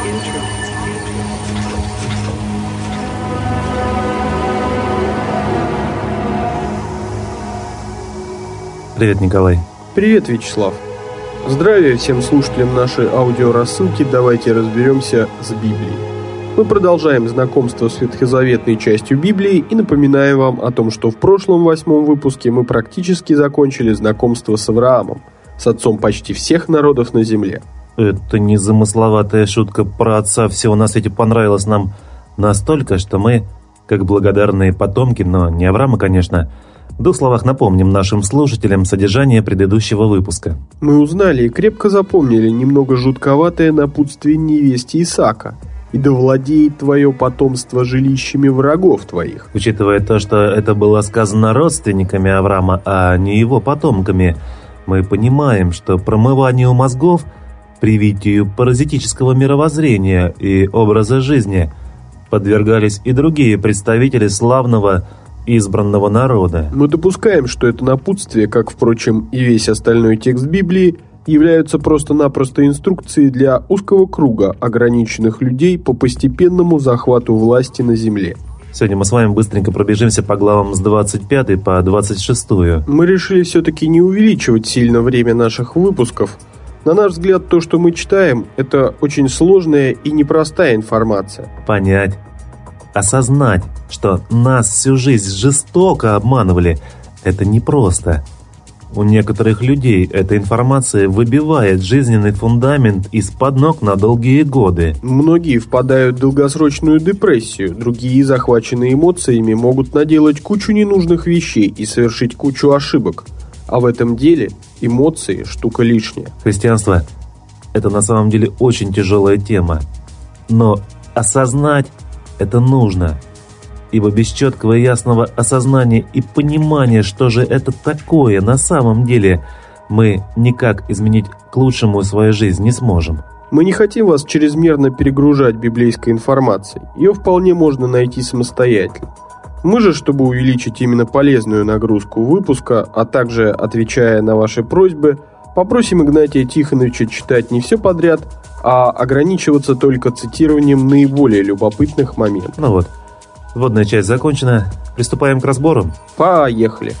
Привет, Николай. Привет, Вячеслав. Здравия всем слушателям нашей аудиорассылки. Давайте разберемся с Библией. Мы продолжаем знакомство с ветхозаветной частью Библии и напоминаем вам о том, что в прошлом 8 выпуске мы практически закончили знакомство с Авраамом, с отцом почти всех народов на земле. Эта незамысловатая шутка про отца всего на свете понравилась нам настолько, что мы, как благодарные потомки, но не Авраама, конечно, в двух словах напомним нашим слушателям содержание предыдущего выпуска. Мы узнали и крепко запомнили немного жутковатое напутствие невесте Исаака: «И да владеет твое потомство жилищами врагов твоих». Учитывая то, что это было сказано родственниками Авраама, а не его потомками, мы понимаем, что промыванию мозгов, привитию паразитического мировоззрения и образа жизни подвергались и другие представители славного избранного народа. Мы допускаем, что это напутствие, как, впрочем, и весь остальной текст Библии, являются просто-напросто инструкцией для узкого круга ограниченных людей по постепенному захвату власти на земле. Сегодня мы с вами быстренько пробежимся по главам с 25 по 26. Мы решили все-таки не увеличивать сильно время наших выпусков. На наш взгляд, то, что мы читаем, это очень сложная и непростая информация. Понять, осознать, что нас всю жизнь жестоко обманывали, это непросто. У некоторых людей эта информация выбивает жизненный фундамент из-под ног на долгие годы. Многие впадают в долгосрочную депрессию, другие, захваченные эмоциями, могут наделать кучу ненужных вещей и совершить кучу ошибок. А в этом деле эмоции – штука лишняя. Христианство – это на самом деле очень тяжелая тема. Но осознать это нужно, ибо без четкого и ясного осознания и понимания, что же это такое на самом деле, мы никак изменить к лучшему свою жизнь не сможем. Мы не хотим вас чрезмерно перегружать библейской информацией. Ее вполне можно найти самостоятельно. Мы же, чтобы увеличить именно полезную нагрузку выпуска, а также отвечая на ваши просьбы, попросим Игнатия Тихоновича читать не все подряд, а ограничиваться только цитированием наиболее любопытных моментов. Ну вот, вводная часть закончена. Приступаем к разборам. Поехали.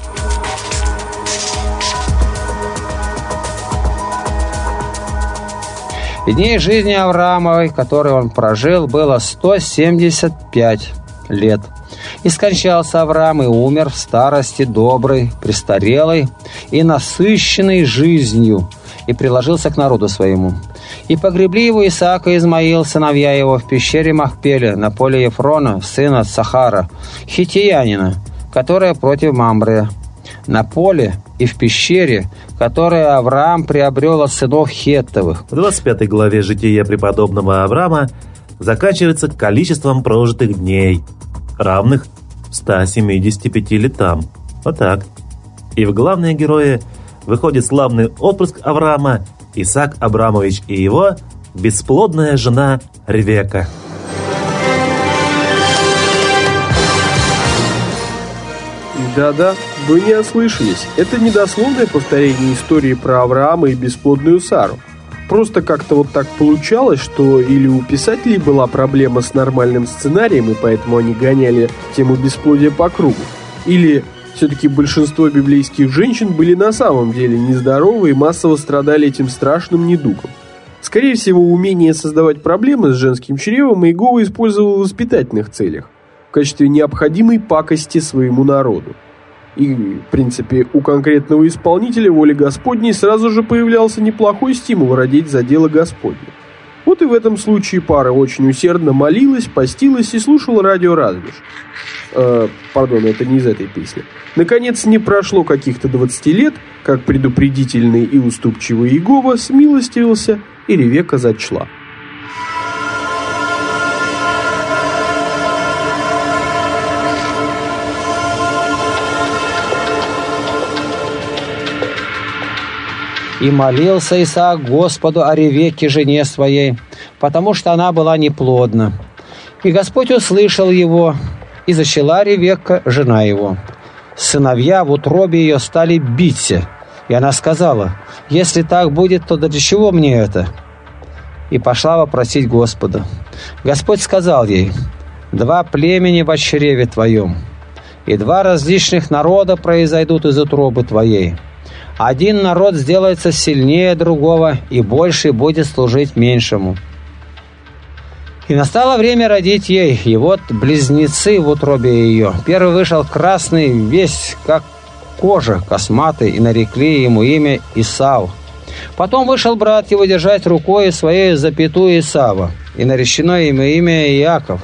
И дней жизни Авраамовой, которые он прожил, было 175 лет. И скончался Авраам и умер в старости добрый, престарелый и насыщенный жизнью, и приложился к народу своему. И погребли его Исаак и Измаил, сыновья его, в пещере Махпеле, на поле Ефрона, сына Сахара, хиттеянина, которая против Мамре, на поле и в пещере, которую Авраам приобрел от сынов Хеттовых. В 25 главе жития преподобного Авраама заканчивается количеством прожитых дней, равных 175 летам. Вот так. И в главные герои выходит славный отпрыск Авраама, Исаак Абрамович, и его бесплодная жена Ревека. Да-да, вы не ослышались. Это недословное повторение истории про Авраама и бесплодную Сару. Просто как-то вот так получалось, что или у писателей была проблема с нормальным сценарием, и поэтому они гоняли тему бесплодия по кругу, или все-таки большинство библейских женщин были на самом деле нездоровы и массово страдали этим страшным недугом. Скорее всего, умение создавать проблемы с женским чревом Иегова использовал в воспитательных целях, в качестве необходимой пакости своему народу. И, в принципе, у конкретного исполнителя воли Господней сразу же появлялся неплохой стимул родить за дело Господне. Вот и в этом случае пара очень усердно молилась, постилась и слушала радио «Радвиш». Пардон, это не из этой песни. Наконец, не прошло каких-то 20 лет, как предупредительный и уступчивый Иегова смилостивился, и Ревека зачла. И молился Исаак Господу о Ревекке, жене своей, потому что она была неплодна. И Господь услышал его, и зачала Ревекка, жена его. Сыновья в утробе ее стали биться, и она сказала: «Если так будет, то для чего мне это?» и пошла вопросить Господа. Господь сказал ей: «Два племени во чреве твоем, и два различных народа произойдут из утробы твоей. Один народ сделается сильнее другого, и больший будет служить меньшему». И настало время родить ей, и вот близнецы в утробе ее. Первый вышел красный, весь как кожа, косматый, и нарекли ему имя Исав. Потом вышел брат его держать рукой своей запятую Исава, и наречено имя Иаков.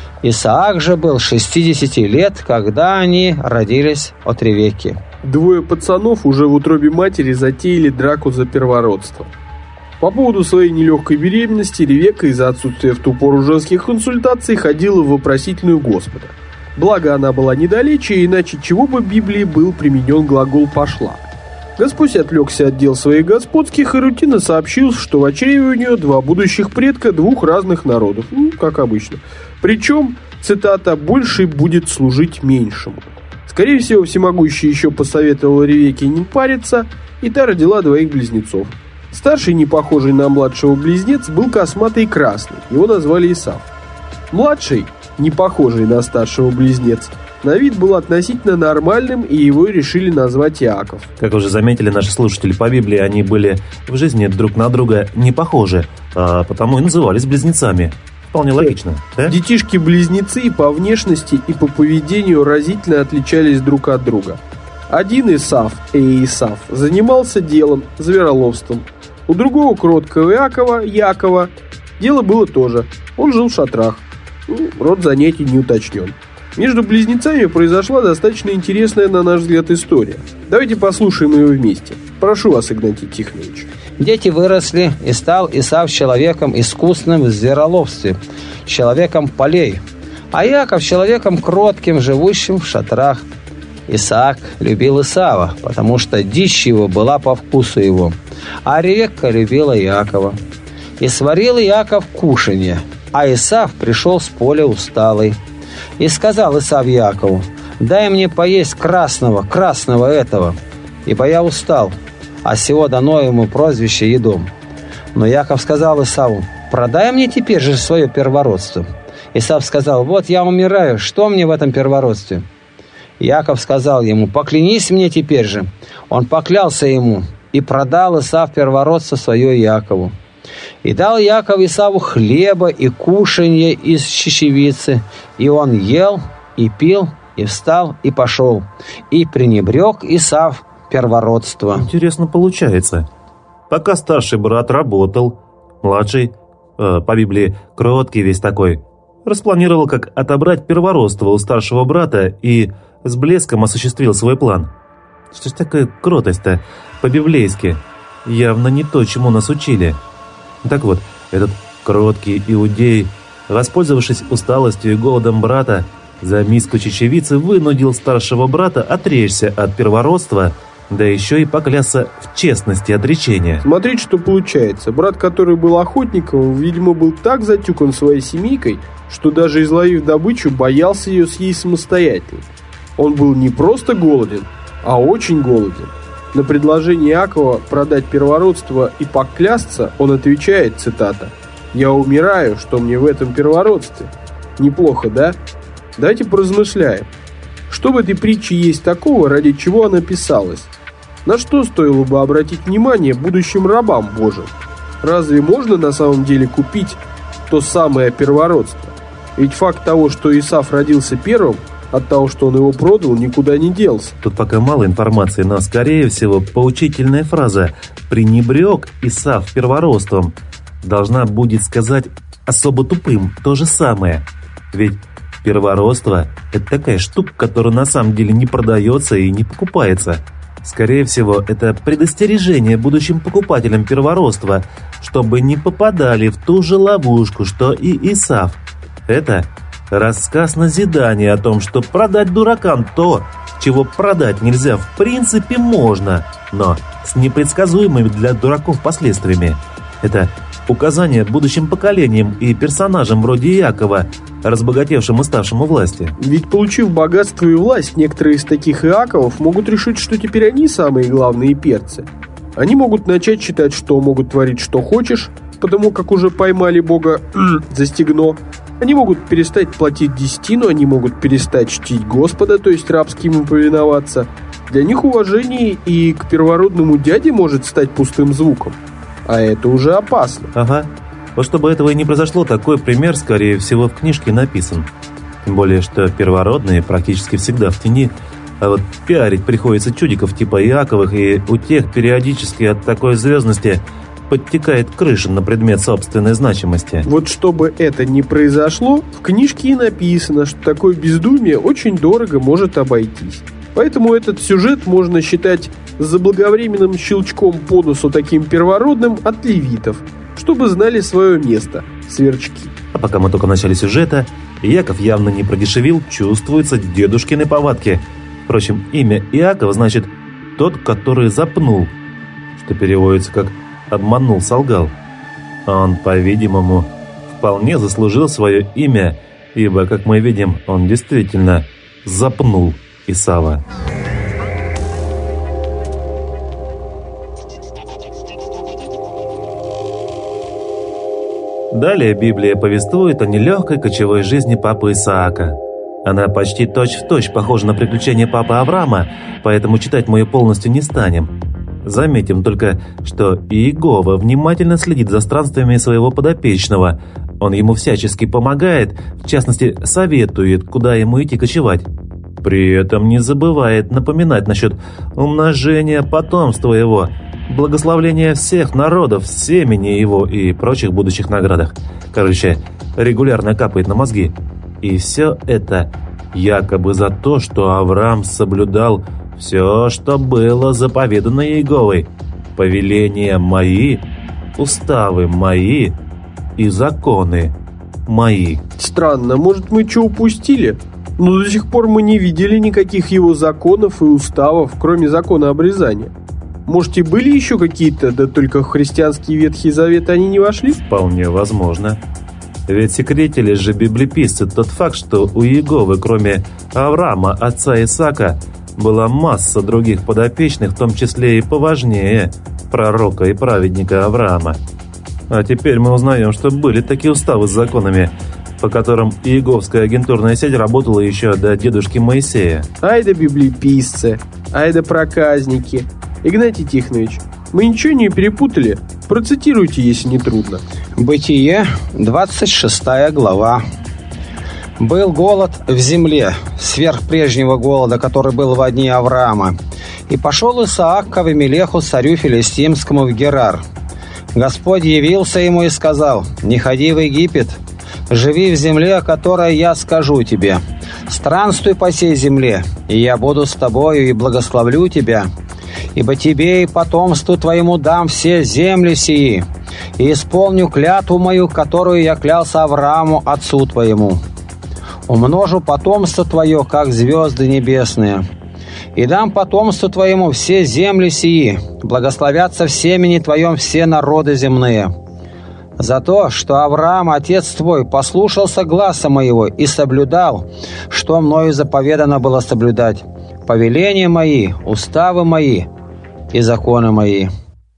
Исаак же был 60 лет, когда они родились от Ревекки. Двое пацанов уже в утробе матери затеяли драку за первородство. По поводу своей нелегкой беременности Ревекка из-за отсутствия в ту пору женских консультаций ходила в вопросительную Господа. Благо она была недалече, иначе чего бы в Библии был применен глагол «пошла». Господь отвлекся от дел своих господских и рутинно сообщил, что в чреве у нее два будущих предка двух разных народов, как обычно. Причем, цитата, «больший будет служить меньшему». Скорее всего, всемогущий еще посоветовал Ревекке не париться, и та родила двоих близнецов. Старший, не похожий на младшего близнец, был косматый и красный, его назвали Исав. Младший, не похожий на старшего близнец, на вид был относительно нормальным, и его решили назвать Иаков. Как уже заметили наши слушатели, по Библии они были в жизни друг на друга не похожи, а потому и назывались близнецами. Вполне логично, да? Детишки-близнецы и по внешности, и по поведению разительно отличались друг от друга. Один Исав, Исав, занимался делом, звероловством. У другого кроткого Якова, дело было тоже. Он жил в шатрах. Род занятий не уточнен. Между близнецами произошла достаточно интересная, на наш взгляд, история. Давайте послушаем ее вместе. Прошу вас, Игнатий Тихонович. Дети выросли, и стал Исав человеком искусным в звероловстве, человеком полей, а Иаков человеком кротким, живущим в шатрах. Исаак любил Исава, потому что дичь его была по вкусу его, а Ревекка любила Иакова. И сварил Иаков кушанье, а Исав пришел с поля усталый. И сказал Исав Иакову: «Дай мне поесть красного этого, ибо я устал, а сего дано ему прозвище едом». Но Иаков сказал Исаву: «Продай мне теперь же свое первородство». Исав сказал: «Вот я умираю, что мне в этом первородстве?» Иаков сказал ему: «Поклянись мне теперь же». Он поклялся ему, и продал Исав первородство свое Иакову. И дал Иаков Исаву хлеба и кушанье из чечевицы, и он ел, и пил, и встал, и пошел, и пренебрег Исав первородство. Интересно получается. Пока старший брат работал, младший, по Библии кроткий весь такой, распланировал, как отобрать первородство у старшего брата и с блеском осуществил свой план. Что ж такая кротость-то по-библейски? Явно не то, чему нас учили. Так вот, этот кроткий иудей, воспользовавшись усталостью и голодом брата, за миску чечевицы вынудил старшего брата отречься от первородства, да еще и поклясться в честности отречения. Смотрите, что получается. Брат, который был охотником, видимо, был так затюкан своей семейкой, что даже изловив добычу, боялся ее съесть самостоятельно. Он был не просто голоден, а очень голоден. На предложение Иакова продать первородство и поклясться он отвечает, цитата: «Я умираю, что мне в этом первородстве». Неплохо, да? Давайте поразмышляем. Что в этой притче есть такого, ради чего она писалась? На что стоило бы обратить внимание будущим рабам Божьим? Разве можно на самом деле купить то самое первородство? Ведь факт того, что Исав родился первым, от того, что он его продал, никуда не делся. Тут пока мало информации, но, скорее всего, поучительная фраза «пренебрег Исав первородством» должна будет сказать особо тупым то же самое. Ведь первородство – это такая штука, которая на самом деле не продается и не покупается. Скорее всего, это предостережение будущим покупателям первородства, чтобы не попадали в ту же ловушку, что и Исав. Это рассказ назидания о том, что продать дуракам то, чего продать нельзя в принципе можно, но с непредсказуемыми для дураков последствиями. Это указание будущим поколениям и персонажам вроде Иакова, разбогатевшим и ставшим у власти. Ведь, получив богатство и власть, некоторые из таких Иаковов могут решить, что теперь они самые главные перцы. Они могут начать считать, что могут творить что хочешь, потому как уже поймали Бога за стегно. Они могут перестать платить десятину, они могут перестать чтить Господа, то есть рабски ему повиноваться. Для них уважение и к первородному дяде может стать пустым звуком. А это уже опасно. Ага. Вот чтобы этого и не произошло, такой пример, скорее всего, в книжке написан. Тем более, что первородные практически всегда в тени, а вот пиарить приходится чудиков типа Иаковых, и у тех периодически от такой звездности подтекает крыша на предмет собственной значимости. Вот чтобы это не произошло, в книжке и написано, что такое бездумие очень дорого может обойтись. Поэтому этот сюжет можно считать заблаговременным щелчком по носу таким первородным от левитов, чтобы знали свое место, сверчки. А пока мы только в начале сюжета, Иаков явно не продешевил, чувствуются дедушкины повадки. Впрочем, имя Иаков значит «тот, который запнул», что переводится как «обманул, солгал». Он, по-видимому, вполне заслужил свое имя, ибо, как мы видим, он действительно запнул Исава. Далее Библия повествует о нелегкой кочевой жизни папы Исаака. Она почти точь-в-точь похожа на приключения папы Авраама, поэтому читать мы ее полностью не станем. Заметим только, что Иегова внимательно следит за странствиями своего подопечного. Он ему всячески помогает, в частности, советует, куда ему идти кочевать. При этом не забывает напоминать насчет умножения потомства его, благословления всех народов, семени его и прочих будущих наградах. Короче, регулярно капает на мозги. И все это якобы за то, что Авраам соблюдал все, что было заповедано Иеговой, повеления мои, уставы мои и законы мои. Странно, может, мы что упустили? Но до сих пор мы не видели никаких его законов и уставов, кроме закона обрезания. Может, и были еще какие-то, да только в христианский Ветхий Завет они не вошли? Вполне возможно. Ведь секретили же библеписцы тот факт, что у Иеговы, кроме Авраама, отца Исаака, была масса других подопечных, в том числе и поважнее пророка и праведника Авраама. А теперь мы узнаем, что были такие уставы с законами, по которым иеговская агентурная сеть работала еще до дедушки Моисея. Ай да библеписцы, ай да проказники. Игнатий Тихонович, мы ничего не перепутали? Процитируйте, если не трудно. Бытие, 26 глава. «Был голод в земле, сверх прежнего голода, который был во дни Авраама. И пошел Исаак к Авимелеху, царю филистимскому, в Герар. Господь явился ему и сказал: не ходи в Египет, живи в земле, о которой я скажу тебе. Странствуй по сей земле, и я буду с тобою и благословлю тебя. Ибо тебе и потомству твоему дам все земли сии, и исполню клятву мою, которую я клялся Аврааму, отцу твоему. Умножу потомство твое, как звезды небесные, и дам потомству твоему все земли сии, благословятся в семени твоем все народы земные. За то, что Авраам, отец твой, послушался гласа моего и соблюдал, что мною заповедано было соблюдать, повеления мои, уставы мои и законы мои».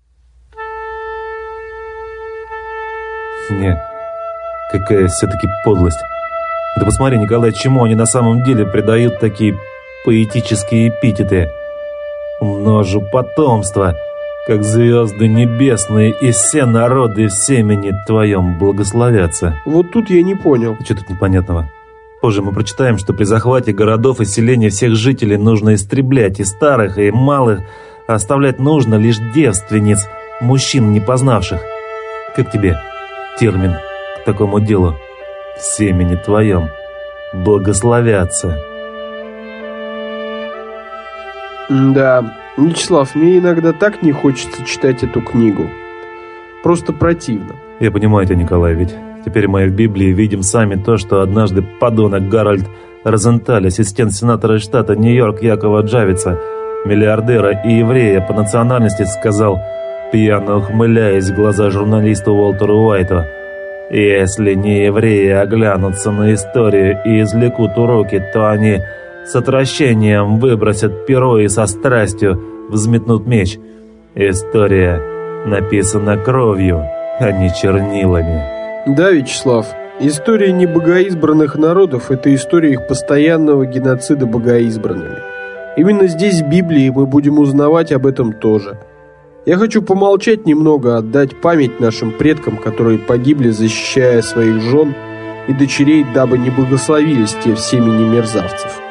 Нет, какая все-таки подлость. Да посмотри, Николай, чему они на самом деле придают такие поэтические эпитеты. «Умножу потомство, как звезды небесные, и все народы в семени твоем благословятся». Вот тут я не понял. Что тут непонятного? Позже мы прочитаем, что при захвате городов и селений всех жителей нужно истреблять и старых, и малых, а оставлять нужно лишь девственниц, мужчин не познавших. Как тебе термин к такому делу? В семени твоем благословятся. Да, Вячеслав, мне иногда так не хочется читать эту книгу. Просто противно. Я понимаю тебя, Николай, ведь теперь мы в Библии видим сами то, что однажды подонок Гарольд Розенталь, ассистент сенатора штата Нью-Йорк Якова Джавица, миллиардера и еврея по национальности, сказал, пьяно ухмыляясь в глаза журналисту Уолтеру Уайту: «Если не евреи оглянутся на историю и извлекут уроки, то они с отвращением выбросят перо и со страстью взметнут меч». История написана кровью, а не чернилами. Да, Вячеслав, история небогоизбранных народов – это история их постоянного геноцида богоизбранными. Именно здесь, в Библии, мы будем узнавать об этом тоже. Я хочу помолчать немного, отдать память нашим предкам, которые погибли, защищая своих жен и дочерей, дабы не благословились те в семени мерзавцев.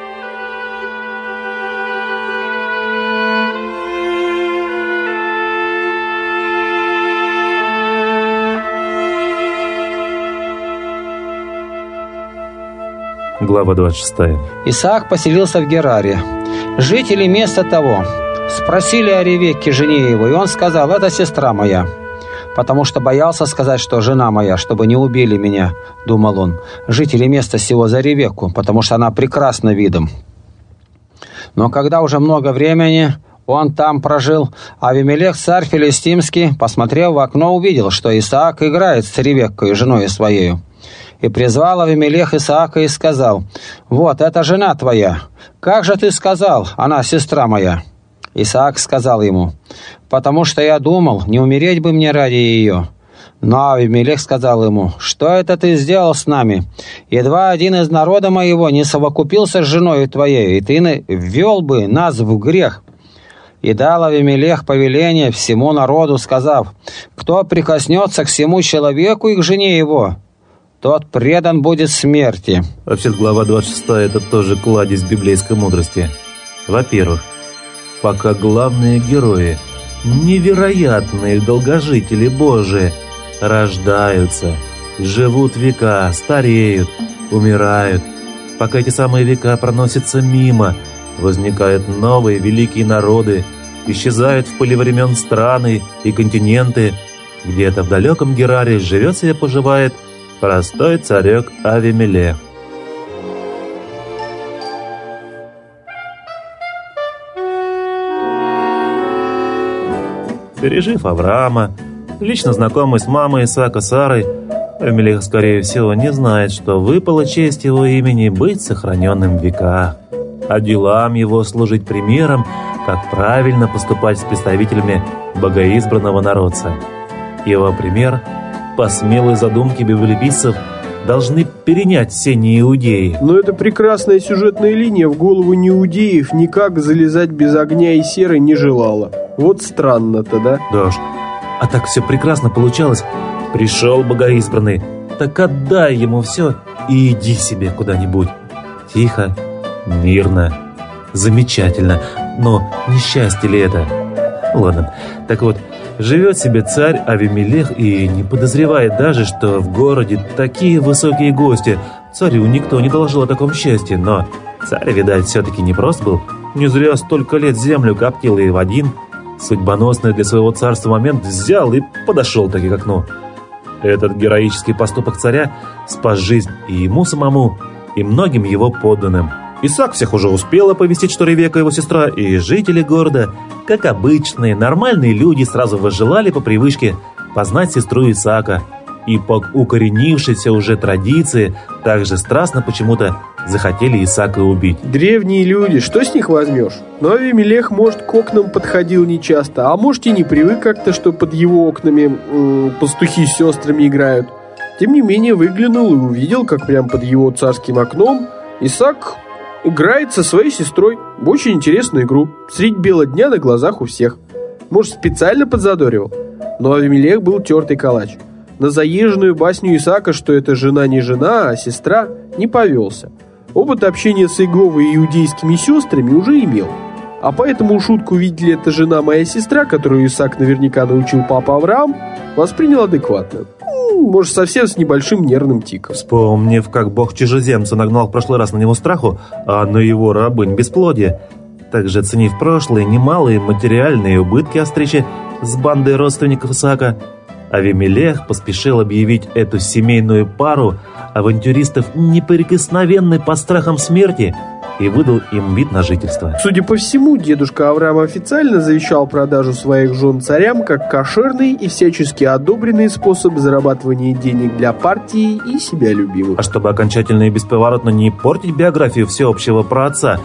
Глава 26. Исаак поселился в Гераре. Жители места того спросили о Ревекке, жене его, и он сказал: «Это сестра моя». Потому что боялся сказать, что жена моя, чтобы не убили меня, думал он, жители места сего за Ревекку, потому что она прекрасна видом. Но когда уже много времени он там прожил, Авимелех, царь филистимский, посмотрев в окно, увидел, что Исаак играет с Ревеккой, женой своей. И призвал Авимелех Исаака и сказал: «Вот, это жена твоя. Как же ты сказал, она сестра моя?» Исаак сказал ему: «Потому что я думал, не умереть бы мне ради ее». Но Авимелех сказал ему: «Что это ты сделал с нами? Едва один из народа моего не совокупился с женой твоей, и ты ввел бы нас в грех». И дал Авимелех повеление всему народу, сказав: «Кто прикоснется к всему человеку и к жене его, тот предан будет смерти». Вообще, глава 26 – это тоже кладезь библейской мудрости. Во-первых, пока главные герои, невероятные долгожители Божии, рождаются, живут века, стареют, умирают, пока эти самые века проносятся мимо, возникают новые великие народы, исчезают в пыли времен страны и континенты, где-то в далеком Гераре живет себе, поживает простой царек Авимелех. Пережив Авраама, лично знакомый с мамой Исаака Сарой, Авимелех, скорее всего, не знает, что выпала честь его имени быть сохраненным в веках, а делам его служить примером, как правильно поступать с представителями богоизбранного народца. Его пример, по смелой задумке библеописцев, должны перенять все неиудеи. Но эта прекрасная сюжетная линия в голову неиудеев никак залезать без огня и серы не желала. Вот странно-то, да? Да уж, а так все прекрасно получалось. Пришел богоизбранный, так отдай ему все и иди себе куда-нибудь. Тихо, мирно, замечательно. Но несчастье ли это? Ладно, так вот, живет себе царь Авимелех и не подозревает даже, что в городе такие высокие гости. Царю никто не доложил о таком счастье, но царь, видать, все-таки непрост был. Не зря столько лет землю коптил, и в один судьбоносный для своего царства момент взял и подошел таки к окну. Этот героический поступок царя спас жизнь и ему самому, и многим его подданным. Исаак всех уже успел оповестить, что Ревекка его сестра, и жители города, как обычные, нормальные люди, сразу возжелали по привычке познать сестру Исаака. И по укоренившейся уже традиции также страстно почему-то захотели Исаака убить. Древние люди, что с них возьмешь? Но Авимелех, может, к окнам подходил нечасто, а может и не привык как-то, что под его окнами пастухи с сестрами играют. Тем не менее выглянул и увидел, как прямо под его царским окном Исаак играет со своей сестрой в очень интересную игру средь бела дня на глазах у всех. Может, специально подзадоривал? Но Авимелех был тертый калач. На заезженную басню Исаака, что это жена не жена, а сестра, не повелся. Опыт общения с Иеговой и иудейскими сестрами уже имел. А поэтому шутку «видит ли это жена моя сестра», которую Исаак наверняка научил папа Авраам, воспринял адекватно. Может, совсем с небольшим нервным тиком. Вспомнив, как бог чужеземца нагнал в прошлый раз на него страху, а на его рабынь бесплодие, также оценив прошлые немалые материальные убытки от встречи с бандой родственников Исаака, Авимелех поспешил объявить эту семейную пару авантюристов неприкосновенной под страхом смерти и выдал им вид на жительство. Судя по всему, дедушка Авраам официально завещал продажу своих жен царям как кошерный и всячески одобренный способ зарабатывания денег для партии и себя любимых. А чтобы окончательно и бесповоротно не портить биографию всеобщего праотца,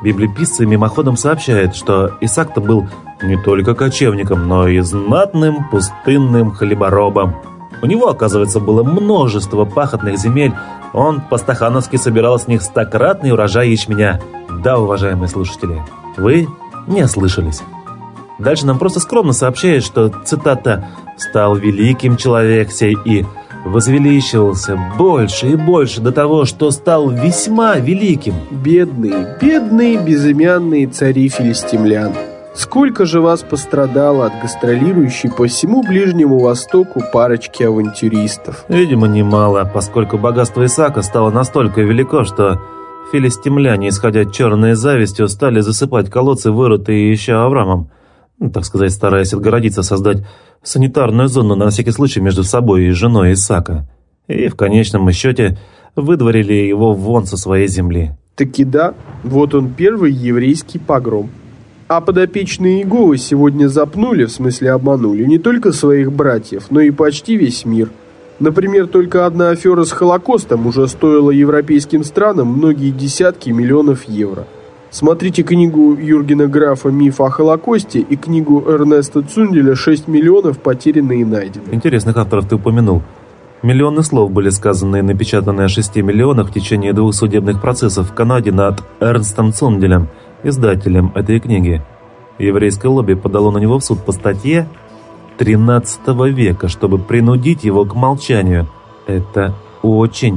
Библиописцы мимоходом сообщают, что Исаак-то был не только кочевником, но и знатным пустынным хлеборобом. У него, оказывается, было множество пахотных земель. Он по-стахановски собирал с них 100-кратный урожай ячменя. Да, уважаемые слушатели, вы не ослышались. Дальше нам просто скромно сообщает, что, цитата, «стал великим человек сей и возвеличивался больше и больше до того, что стал весьма великим». Бедные, бедные безымянные цари филистимлян. Сколько же вас пострадало от гастролирующей по всему Ближнему Востоку парочки авантюристов? Видимо, немало, поскольку богатство Исаака стало настолько велико, что филистимляне, исходя черной завистью, стали засыпать колодцы, вырытые еще Авраамом, так сказать, стараясь отгородиться, создать санитарную зону на всякий случай между собой и женой Исаака. И в конечном счете выдворили его вон со своей земли. Таки да, вот он первый еврейский погром. А подопечные Иеговы сегодня запнули, в смысле обманули, не только своих братьев, но и почти весь мир. Например, только одна афера с Холокостом уже стоила европейским странам многие десятки миллионов евро. Смотрите книгу Юргена Графа «Миф о Холокосте» и книгу Эрнеста Цунделя «6 миллионов потерянные и найдены». Интересных авторов ты упомянул. Миллионы слов были сказаны и напечатаны о 6 миллионах в течение 2 судебных процессов в Канаде над Эрнстом Цунделем, издателем этой книги. Еврейское лобби подало на него в суд по статье XIII века, чтобы принудить его к молчанию. Это очень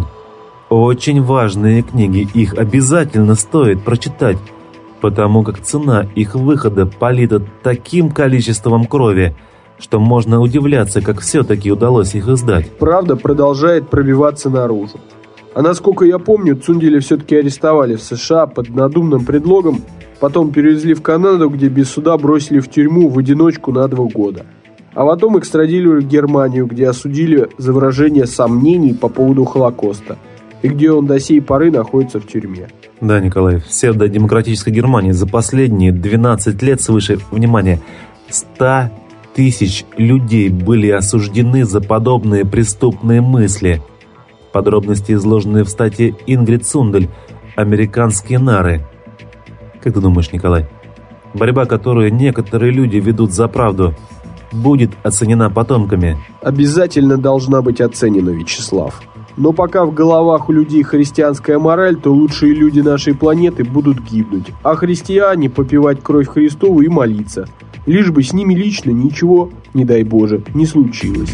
важные книги, их обязательно стоит прочитать, потому как цена их выхода полита таким количеством крови, что можно удивляться, как все-таки удалось их издать. Правда продолжает пробиваться наружу. А насколько я помню, Цунделя все-таки арестовали в США под надуманным предлогом, потом перевезли в Канаду, где без суда бросили в тюрьму в одиночку на 2 года. А потом экстрадировали в Германию, где осудили за выражение сомнений по поводу Холокоста, и где он до сей поры находится в тюрьме. Да, Николай, в псевдодемократической Германии за последние 12 лет свыше, внимание, 100 тысяч людей были осуждены за подобные преступные мысли. Подробности изложены в статье Ингрид Цундель «Американские нары». Как ты думаешь, Николай, борьба, которую некоторые люди ведут за правду, будет оценена потомками? Обязательно должна быть оценена, Вячеслав. Но пока в головах у людей христианская мораль, то лучшие люди нашей планеты будут гибнуть, а христиане попивать кровь Христову и молиться, лишь бы с ними лично ничего, не дай Боже, не случилось.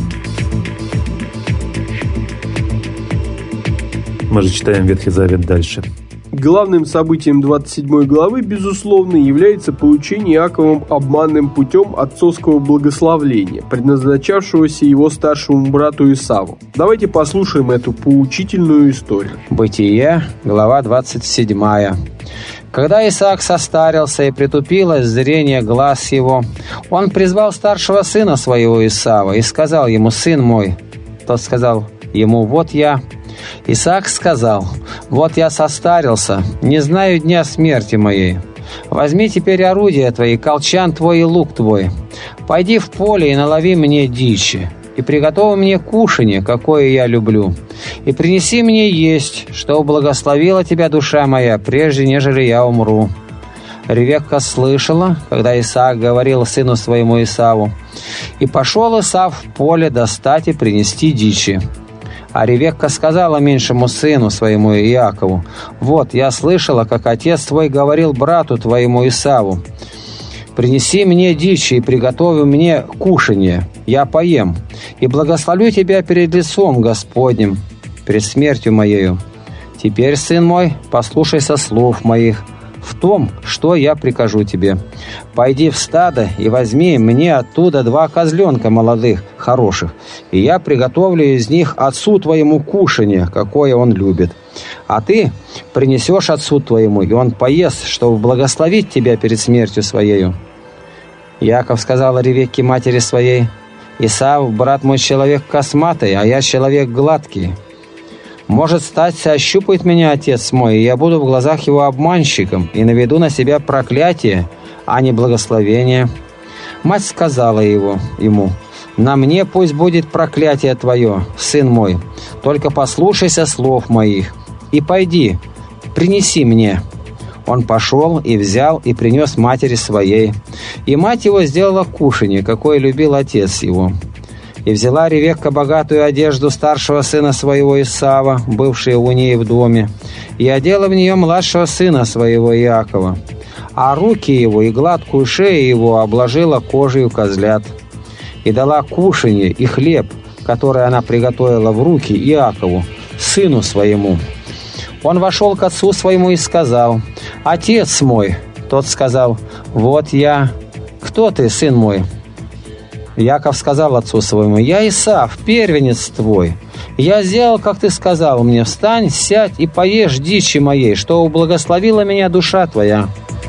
Мы же читаем Ветхий Завет дальше. Главным событием 27 главы, безусловно, является получение Иаковом обманным путем отцовского благословления, предназначавшегося его старшему брату Исаву. Давайте послушаем эту поучительную историю. Бытие, глава 27. Когда Исаак состарился и притупилось зрение глаз его, он призвал старшего сына своего Исава и сказал ему: «Сын мой». Тот сказал ему: «Вот я». Исаак сказал: «Вот я состарился, не знаю дня смерти моей. Возьми теперь орудие твои, колчан твой и лук твой. Пойди в поле и налови мне дичи, и приготовь мне кушанье, какое я люблю, и принеси мне есть, что благословила тебя душа моя, прежде нежели я умру». Ревекка слышала, когда Исаак говорил сыну своему Исаву, и пошел Исав в поле достать и принести дичи. А Ревекка сказала меньшему сыну своему Иакову: «Вот, я слышала, как отец твой говорил брату твоему Исаву: принеси мне дичи и приготовь мне кушанье, я поем, и благословлю тебя перед лицом Господним, перед смертью моею. Теперь, сын мой, послушайся слов моих в том, что я прикажу тебе. Пойди в стадо и возьми мне оттуда 2 козленка молодых, хороших, и я приготовлю из них отцу твоему кушанье, какое он любит. А ты принесешь отцу твоему, и он поест, чтобы благословить тебя перед смертью своею». Яков сказал Ревекке матери своей: «Исав, брат мой, человек косматый, а я человек гладкий. Может стать, ощупает меня отец мой, и я буду в глазах его обманщиком, и наведу на себя проклятие, а не благословение». Мать сказала ему: «На мне пусть будет проклятие твое, сын мой, только послушайся слов моих, и пойди, принеси мне». Он пошел и взял и принес матери своей. И мать его сделала кушанье, какое любил отец его. И взяла Ревекка богатую одежду старшего сына своего Исава, бывшего у ней в доме, и одела в нее младшего сына своего Иакова. А руки его и гладкую шею его обложила кожей козлят. И дала кушанье и хлеб, который она приготовила в руки Иакову, сыну своему. Он вошел к отцу своему и сказал: «Отец мой!» Тот сказал: «Вот я. Кто ты, сын мой?» Яков сказал отцу своему: «Я Исав, первенец твой. Я сделал, как ты сказал мне. Встань, сядь и поешь дичи моей, что благословила меня душа твоя».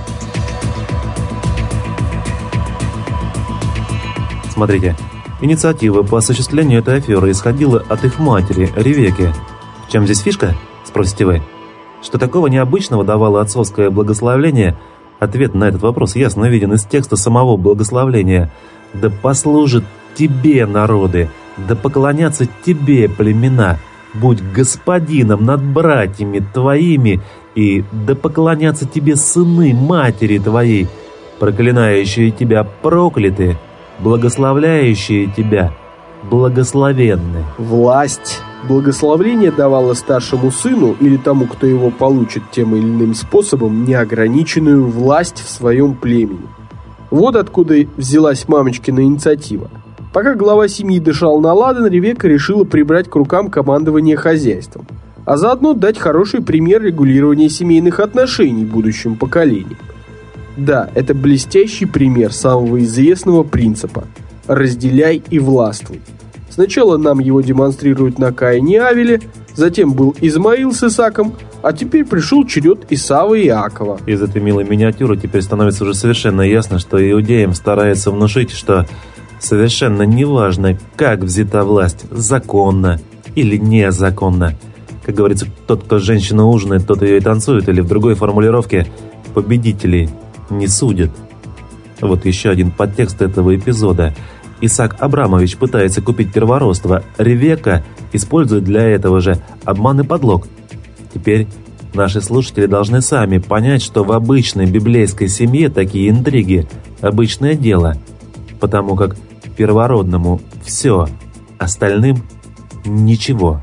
Смотрите, инициатива по осуществлению этой аферы исходила от их матери, Ревекки. В чем здесь фишка, спросите вы? Что такого необычного давало отцовское благословление? Ответ на этот вопрос ясно виден из текста самого благословления. «Да послужат тебе народы, да поклонятся тебе племена, будь господином над братьями твоими, и да поклонятся тебе сыны матери твоей, проклинающие тебя прокляты, благословляющие тебя благословенны». Власть. Благословление давало старшему сыну или тому, кто его получит тем или иным способом, неограниченную власть в своем племени. Вот откуда взялась мамочкина инициатива. Пока глава семьи дышал на ладан, Ревекка решила прибрать к рукам командование хозяйством, а заодно дать хороший пример регулирования семейных отношений будущим поколениям. Да, это блестящий пример самого известного принципа «разделяй и властвуй». Сначала нам его демонстрируют на Каине и Авеле, затем был Измаил с Исаком, а теперь пришел черед Исава и Иакова. Из этой милой миниатюры теперь становится уже совершенно ясно, что иудеям старается внушить, что совершенно неважно, как взята власть, законно или незаконно. Как говорится, тот, кто женщину ужинает, тот ее и танцует, или в другой формулировке «победителей не судят». Вот еще один подтекст этого эпизода. Исаак Абрамович пытается купить первородство. Ревекка использует для этого же обман и подлог. Теперь наши слушатели должны сами понять, что в обычной библейской семье такие интриги – обычное дело, потому как первородному – все, остальным – ничего.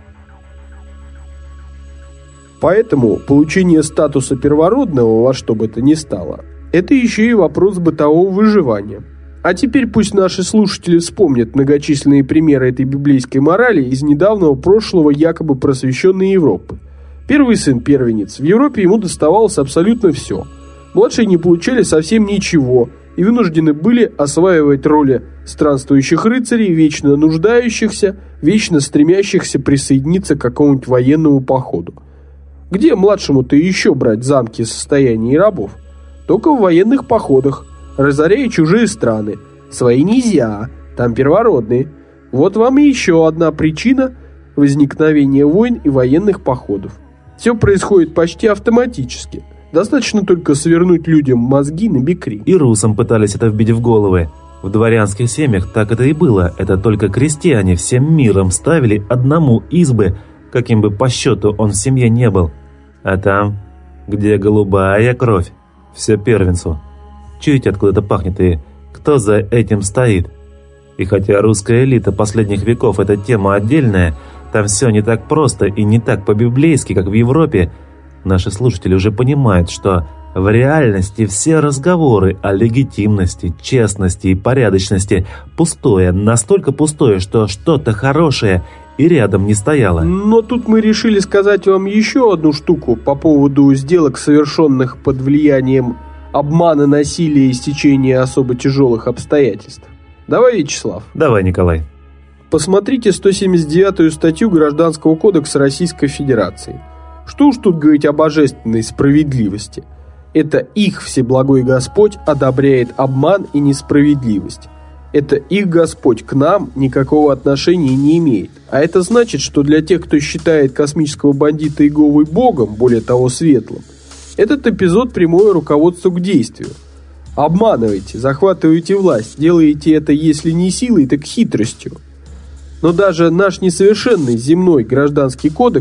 Поэтому получение статуса первородного во что бы то ни стало – это еще и вопрос бытового выживания. А теперь пусть наши слушатели вспомнят многочисленные примеры этой библейской морали из недавнего прошлого якобы просвещенной Европы. Первый сын первенец. В Европе ему доставалось абсолютно все. Младшие не получали совсем ничего и вынуждены были осваивать роли странствующих рыцарей, вечно нуждающихся, вечно стремящихся присоединиться к какому-нибудь военному походу. Где младшему-то еще брать замки, состояния и рабов? Только в военных походах, разоряя чужие страны. Свои нельзя, там первородные. Вот вам и еще одна причина возникновения войн и военных походов. Все происходит почти автоматически. Достаточно только свернуть людям мозги на бекрень. И русам пытались это вбить в головы. В дворянских семьях так это и было. Это только крестьяне всем миром ставили одному избы, каким бы по счету он в семье не был. А там, где голубая кровь, все первенцу. Чуете, откуда это пахнет и кто за этим стоит? И хотя русская элита последних веков – это тема отдельная, там все не так просто и не так по-библейски, как в Европе, наши слушатели уже понимают, что в реальности все разговоры о легитимности, честности и порядочности пустое, настолько пустое, что что-то хорошее и рядом не стояло. Но тут мы решили сказать вам еще одну штуку по поводу сделок, совершенных под влиянием обмана, насилия и стечения особо тяжелых обстоятельств. Давай, Вячеслав. Давай, Николай. Посмотрите 179-ю статью Гражданского кодекса Российской Федерации. Что уж тут говорить о божественной справедливости. Это их Всеблагой Господь одобряет обман и несправедливость. Это их Господь к нам никакого отношения не имеет. А это значит, что для тех, кто считает космического бандита Иеговой Богом, более того светлым, этот эпизод – прямое руководство к действию. Обманываете, захватываете власть, делаете это, если не силой, так хитростью. Но даже наш несовершенный земной гражданский кодекс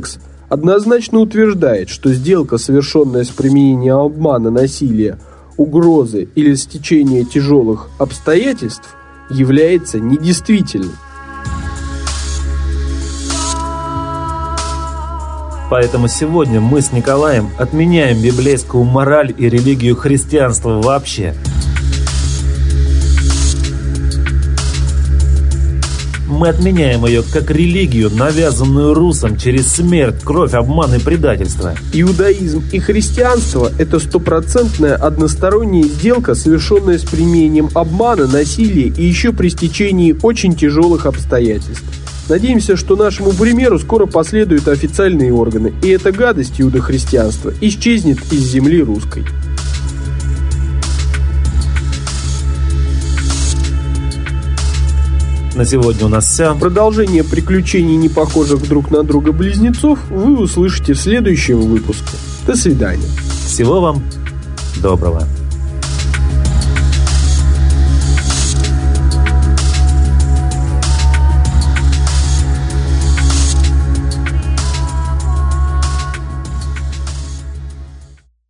однозначно утверждает, что сделка, совершенная с применением обмана, насилия, угрозы или стечения тяжелых обстоятельств, является недействительной. Поэтому сегодня мы с Николаем отменяем библейскую мораль и религию христианства вообще. Мы отменяем ее как религию, навязанную русам через смерть, кровь, обман и предательство. Иудаизм и христианство – это стопроцентная односторонняя сделка, совершенная с применением обмана, насилия и еще при стечении очень тяжелых обстоятельств. Надеемся, что нашему примеру скоро последуют официальные органы, и эта гадость иудохристианства исчезнет из земли русской. На сегодня у нас все. Продолжение приключений непохожих друг на друга близнецов вы услышите в следующем выпуске. До свидания. Всего вам доброго.